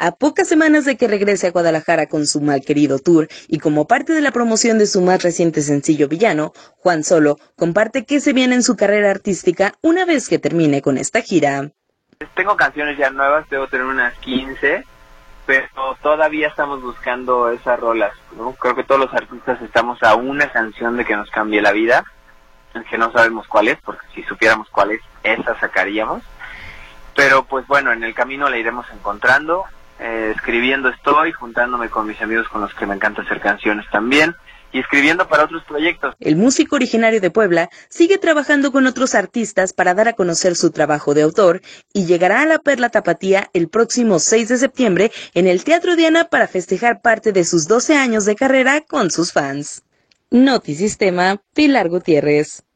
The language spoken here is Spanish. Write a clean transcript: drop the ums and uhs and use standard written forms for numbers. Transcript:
A pocas semanas de que regrese a Guadalajara con su malquerido tour y como parte de la promoción de su más reciente sencillo Villano, Juan Solo comparte qué se viene en su carrera artística una vez que termine con esta gira. Tengo canciones ya nuevas, debo tener unas 15, pero todavía estamos buscando esas rolas, ¿no? Creo que todos los artistas estamos a una canción de que nos cambie la vida, que no sabemos cuál es, porque si supiéramos cuál es, esa sacaríamos. Pero pues bueno, en el camino la iremos encontrando, escribiendo estoy, juntándome con mis amigos con los que me encanta hacer canciones también, y escribiendo para otros proyectos. El músico originario de Puebla sigue trabajando con otros artistas para dar a conocer su trabajo de autor y llegará a la Perla Tapatía el próximo 6 de septiembre en el Teatro Diana para festejar parte de sus 12 años de carrera con sus fans. Notisistema, Pilar Gutiérrez.